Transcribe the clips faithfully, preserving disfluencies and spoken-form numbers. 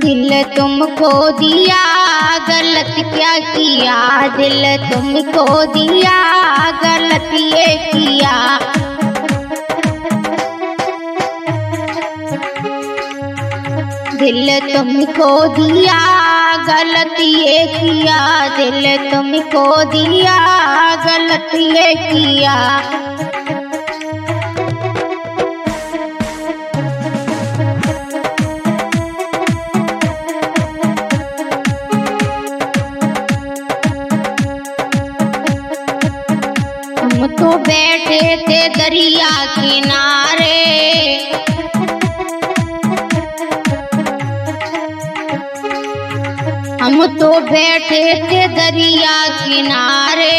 दिल तुमको दिया गलत क्या किया, दिल तुमको दिया गलत ये किया। दिल तुमको दिया गलत ये किया, दिल तुमको दिया गलत ये किया। हम तो बैठे थे दरिया किनारे, हम तो बैठे थे दरिया किनारे।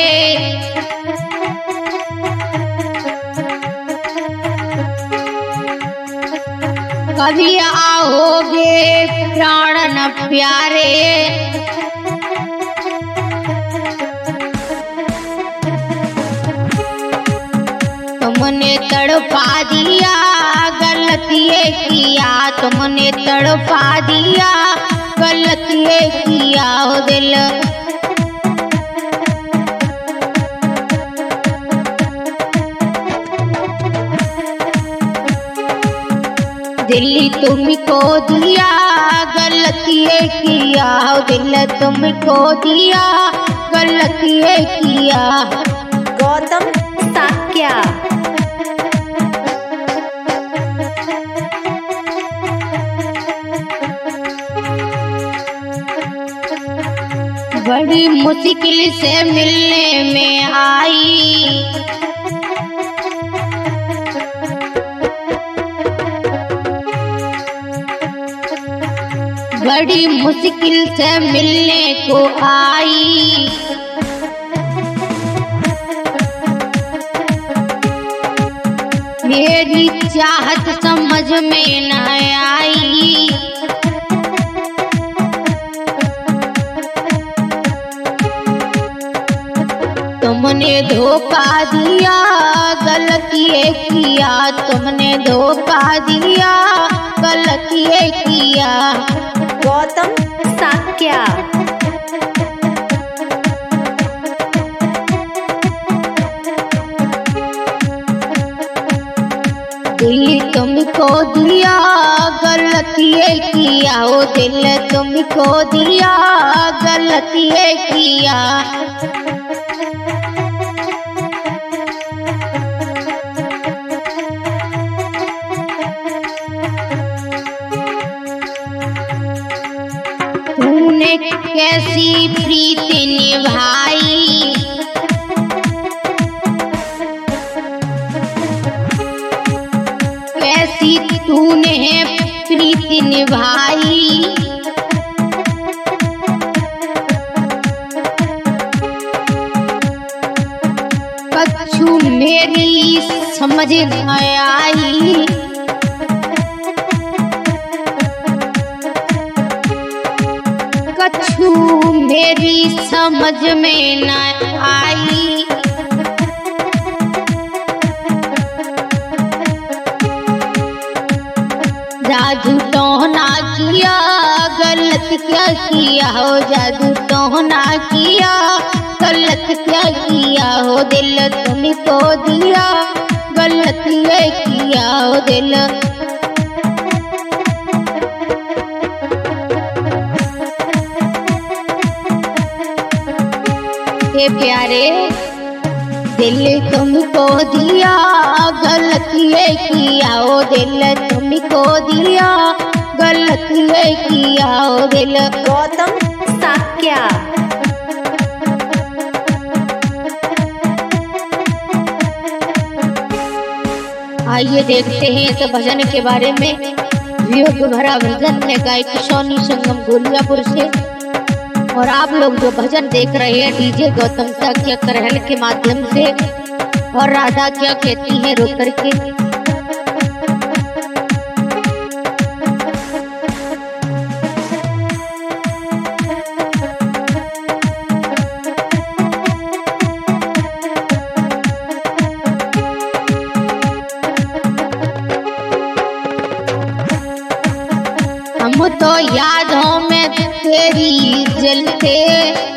कभी आओगे प्राण न प्यारे, तुमने तड़पा दिया गलत ये किया, तुमने तड़पा दिया गलत ये किया। ओ दिल दिल तुमको दिया गलत ये किया, ओ दिल तुमको दिया गलत ये किया। गौतम साक्या। बड़ी मुश्किल से मिलने में आई, बड़ी मुश्किल से मिलने को आई। मेरी चाहत समझ में न आई, तुमने धोखा दिया गलत ये किया, तुमने धोखा दिया गलत ये किया। गौतम साक्या। दिल तुमको दिया गलत ये किया, ओ दिल तुमको दिया गलत ये किया। तूने कैसी प्रीत निभाई, कैसी तूने प्रीत निभाई। कछु मेरी समझ न आई, कछु मेरी समझ में न आई। जादू टोना किया गलत क्या किया, हो जादू टोना किया गलत क्या किया। हो दिल तुमको दिया गलत ये किया, हो दिल ये प्यारे। दिल तुमको दिया गलत ये किया, ओ दिल तुमको दिया गलत ये किया। ओ दिल गौतम साक्या। आइए देखते हैं इस भजन के बारे में। वियोग भरा भजन ने गायक सोनी संगम गोलियापुर से। और आप लोग जो भजन देख रहे हैं डीजे गौतम साक्या करहल के माध्यम से। और राधा क्या कहती है रो करके। हम तो यादों में तेरी जलते